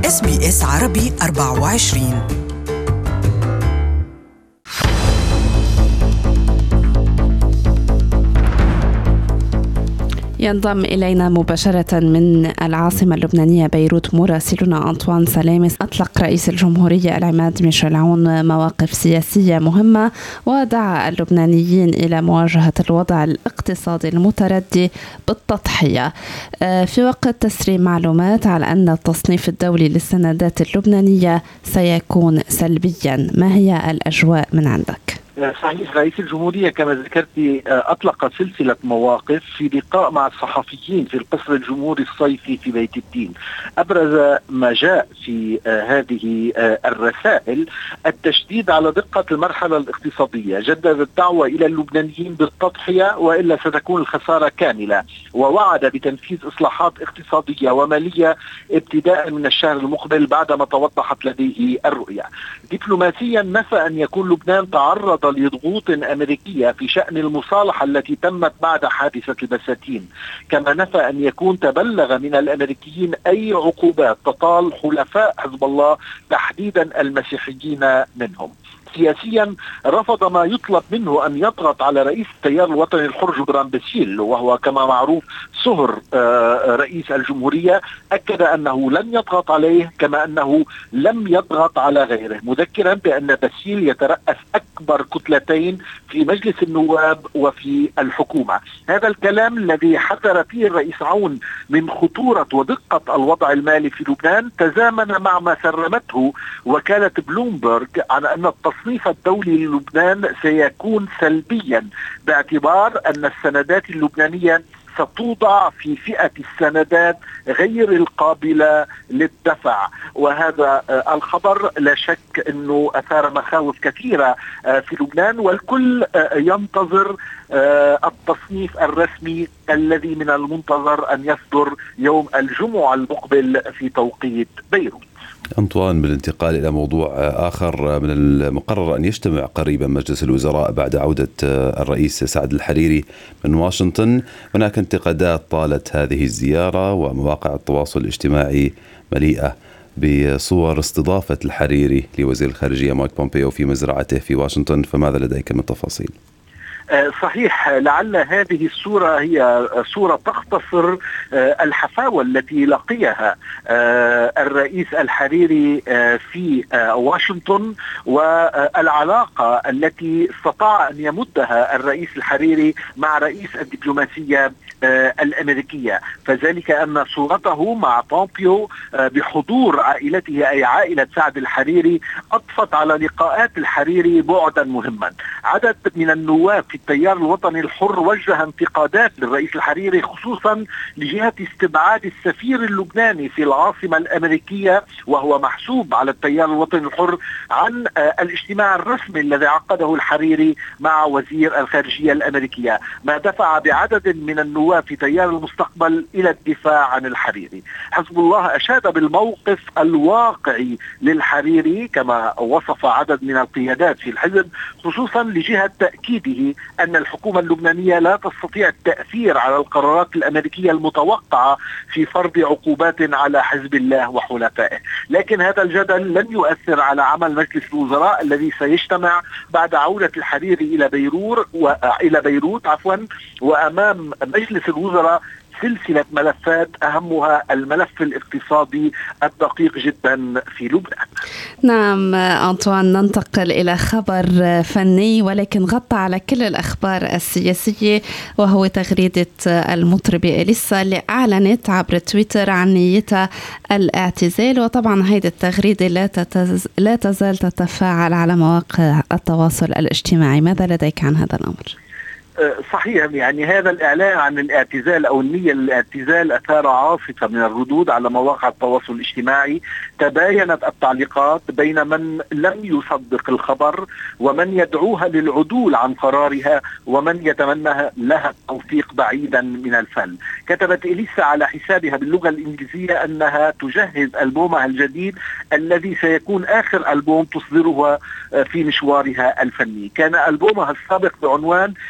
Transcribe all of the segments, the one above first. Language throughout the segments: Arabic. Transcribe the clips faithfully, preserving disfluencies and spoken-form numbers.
إس بي إس عربي أربعة وعشرين. ينضم إلينا مباشرة من العاصمة اللبنانية بيروت مراسلنا أنطوان سلامس. أطلق رئيس الجمهورية العماد ميشيل عون مواقف سياسية مهمة ودعا اللبنانيين إلى مواجهة الوضع الاقتصادي المتردي بالتضحية، في وقت تسريب معلومات على أن التصنيف الدولي للسندات اللبنانية سيكون سلبيا. ما هي الأجواء من عندك؟ صحيح، رئيس الجمهورية كما ذكرت أطلق سلسلة مواقف في لقاء مع الصحفيين في القصر الجمهوري الصيفي في بيت الدين. أبرز ما جاء في هذه الرسائل التشديد على دقة المرحلة الاقتصادية، جدد الدعوة إلى اللبنانيين بالتضحية وإلا ستكون الخسارة كاملة، ووعد بتنفيذ إصلاحات اقتصادية ومالية ابتداء من الشهر المقبل بعدما توضحت لديه الرؤية. دبلوماسيا نفى أن يكون لبنان تعرض لضغوط أمريكية في شأن المصالحة التي تمت بعد حادثة البساتين، كما نفى أن يكون تبلغ من الأمريكيين أي عقوبات تطال حلفاء حزب الله تحديدا المسيحيين منهم. سياسيا رفض ما يطلب منه أن يضغط على رئيس التيار الوطني الحر جبران باسيل، وهو كما معروف صهر رئيس الجمهورية. أكد أنه لن يضغط عليه كما أنه لم يضغط على غيره، مذكرا بأن باسيل يترأس أكبر كتلتين في مجلس النواب وفي الحكومة. هذا الكلام الذي حذر فيه الرئيس عون من خطورة ودقة الوضع المالي في لبنان تزامن مع ما سرمته وكالة بلومبرغ عن أن التصنيف الدولي للبنان سيكون سلبيا، باعتبار أن السندات اللبنانية ستوضع في فئة السندات غير القابلة للدفع. وهذا الخبر لا شك أنه أثار مخاوف كثيرة في لبنان، والكل ينتظر التصنيف الرسمي الذي من المنتظر أن يصدر يوم الجمعة المقبل في توقيت بيروت. أنطوان، بالانتقال إلى موضوع آخر، من المقرر أن يجتمع قريبا مجلس الوزراء بعد عودة الرئيس سعد الحريري من واشنطن. هناك انتقادات طالت هذه الزيارة، ومواقع التواصل الاجتماعي مليئة بصور استضافة الحريري لوزير الخارجية مايك بومبيو في مزرعته في واشنطن، فماذا لديك من تفاصيل؟ صحيح، لعل هذه الصورة هي صورة تختصر الحفاوة التي لقيها الرئيس الحريري في واشنطن والعلاقة التي استطاع أن يمدها الرئيس الحريري مع رئيس الدبلوماسية الأمريكية، فذلك أن صورته مع بومبيو بحضور عائلته أي عائلة سعد الحريري أضفت على لقاءات الحريري بعدا مهما. عدد من النواب في التيار الوطني الحر وجه انتقادات للرئيس الحريري خصوصا لجهة استبعاد السفير اللبناني في العاصمة الأمريكية، وهو محسوب على التيار الوطني الحر، عن الاجتماع الرسمي الذي عقده الحريري مع وزير الخارجية الأمريكية، ما دفع بعدد من النواب في تيار المستقبل إلى الدفاع عن الحريري. حزب الله أشاد بالموقف الواقعي للحريري كما وصف عدد من القيادات في الحزب، خصوصا لجهة تأكيده أن الحكومة اللبنانية لا تستطيع التأثير على القرارات الأمريكية المتوقعة في فرض عقوبات على حزب الله وحلفائه. لكن هذا الجدل لن يؤثر على عمل مجلس الوزراء الذي سيجتمع بعد عودة الحريري إلى بيروت وإلى بيروت عفوا وأمام مجلس الوزراء سلسلة ملفات أهمها الملف الاقتصادي الدقيق جدا في لبنان. نعم أنطوان، ننتقل إلى خبر فني ولكن غطى على كل الأخبار السياسية، وهو تغريدة المطربة إليسا اللي أعلنت عبر تويتر عن نيتها الاعتزال. وطبعا هيدي التغريدة لا, تتز... لا تزال تتفاعل على مواقع التواصل الاجتماعي. ماذا لديك عن هذا الأمر؟ صحيح، يعني هذا الإعلان عن الاعتزال أو النية للاعتزال أثار عاصفة من الردود على مواقع التواصل الاجتماعي. تباينت التعليقات بين من لم يصدق الخبر ومن يدعوها للعدول عن قرارها ومن يتمنى لها التوفيق بعيدا من الفن. كتبت إليسا على حسابها باللغة الإنجليزية أنها تجهز ألبومها الجديد الذي سيكون آخر ألبوم تصدره في مشوارها الفني. كان ألبومها السابق بعنوان إلى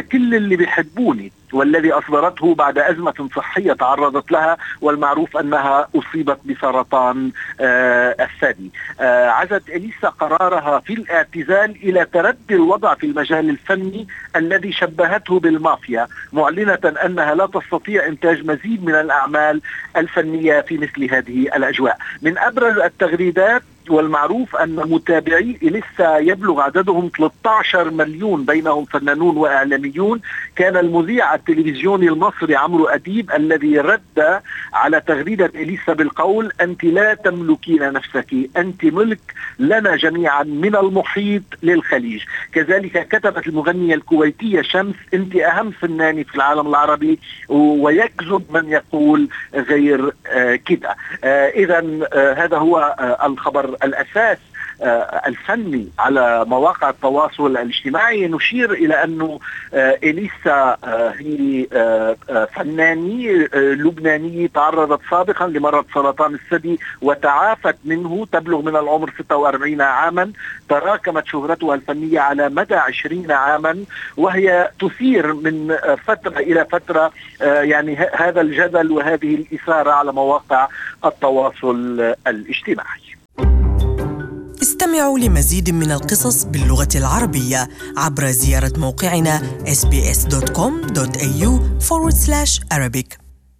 كل اللي بيحبوني، والذي أصدرته بعد أزمة صحية تعرضت لها، والمعروف أنها أصيبت بسرطان آه الثدي. آه عزت إليسا قرارها في الاعتزال إلى تردي الوضع في المجال الفني الذي شبهته بالمافيا، معلنة أنها لا تستطيع إنتاج مزيد من الأعمال الفنية في مثل هذه الأجواء. من أبرز التغريدات، والمعروف أن متابعي إليسا يبلغ عددهم ثلاثة عشر مليون، بينهم فنانون وإعلاميون، كان المذيع التلفزيوني المصري عمرو أديب الذي رد على تغريدة إليسا بالقول: أنت لا تملكين نفسك، أنت ملك لنا جميعا من المحيط للخليج. كذلك كتبت المغنية الكويتية شمس: أنت أهم فنانة في العالم العربي، ويكذب من يقول غير آه كده. آه إذا آه هذا هو آه الخبر الأساس الفني على مواقع التواصل الاجتماعي. نشير إلى أنه إليسا هي فنانية لبنانية تعرضت سابقا لمرض سرطان الثدي وتعافت منه، تبلغ من العمر ستة وأربعين عاما، تراكمت شهرتها الفنية على مدى عشرين عاما، وهي تثير من فترة إلى فترة يعني هذا الجدل وهذه الإثارة على مواقع التواصل الاجتماعي. استمعوا لمزيد من القصص باللغة العربية عبر زيارة موقعنا إس بي إس دوت كوم دوت إيه يو فورورد سلاش أرابيك.